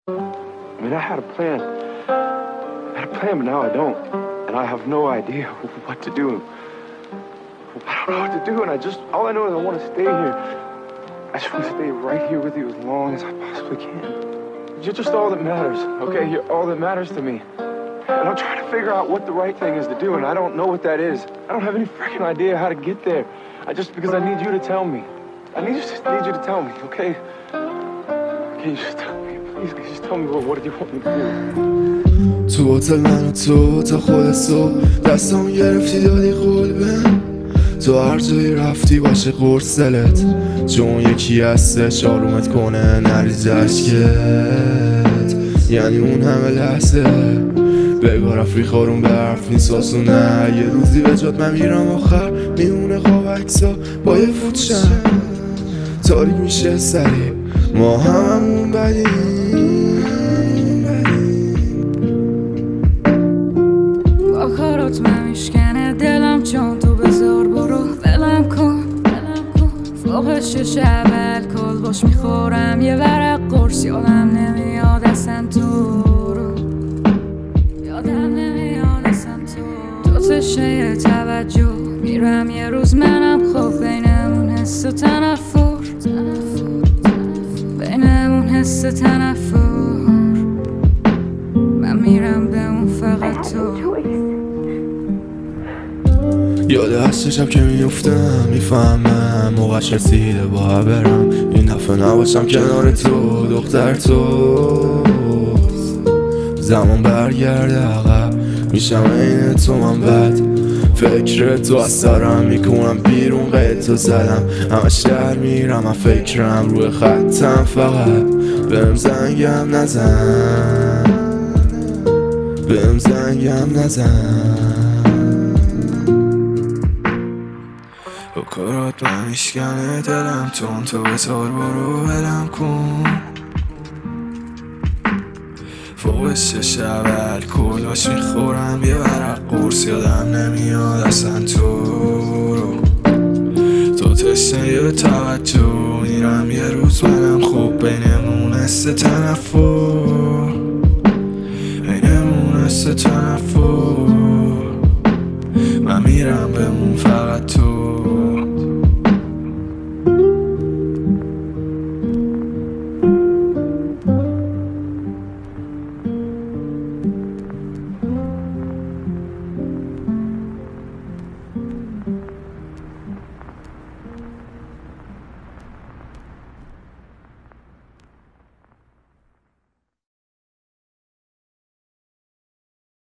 I mean, I had a plan. I had a plan, but now I don't. And I have no idea what to do. I don't know what to do, and all I know is I want to stay here. I just want to stay right here with you as long as I possibly can. You're just all that matters, okay? You're all that matters to me. And I'm trying to figure out what the right thing is to do, and I don't know what that is. I don't have any freaking idea how to get there. Because I need you to tell me. I just need you to tell me, okay? Can you just tell me? Please, just tell me what do you want me to do? تو هتل من و تو تا خود صبح دستامو گرفتی دادی قول بهم تو هر جایی رفتی باشه قرص دلت چون یکی هستش آرومت کنه نریز اشکت یعنی اون همه لحظه بگاه رفت خارون به حرف نیست آسونه یه روزی به جات من میرم آخر میونه خواب اکسا با یه فوتشم تاریک میشه سریع ما هممون بدیم با کارات من میشکنه دلم چون تو بذار برو ولم کن فوقش شب الکل باش میخورم یه ورق قرص یادم نمیاد اصلا تو رو یادم نمیاد اصلا تو تشه توجه میرم یه روز منم خوب بینمون حس و تنفر بینمون حس تنفر من میرم به اون فقط تو یاد هست شب که میفتم میفهمم موقعش رسیده باید برم این دفعه نباشم کنار تو دختر تو زمان برگرده عقب میشم عین تو من بد فکر تو از سرم میکنم بیرون قید تو زدم همه شهر میرم من فکرم روی خطم فقط بهم زنگم نزن بهم زنگم نزن با کارات من میشکنه دلم چون تو بذار برو ولم کن فوقش شب الکل باش میخورم یه ورق قرص یادم نمیاد اصلا تو رو تو تشنه توجه میرم یه روز منم خوب بینمون حس تنفر بینمون حس تنفر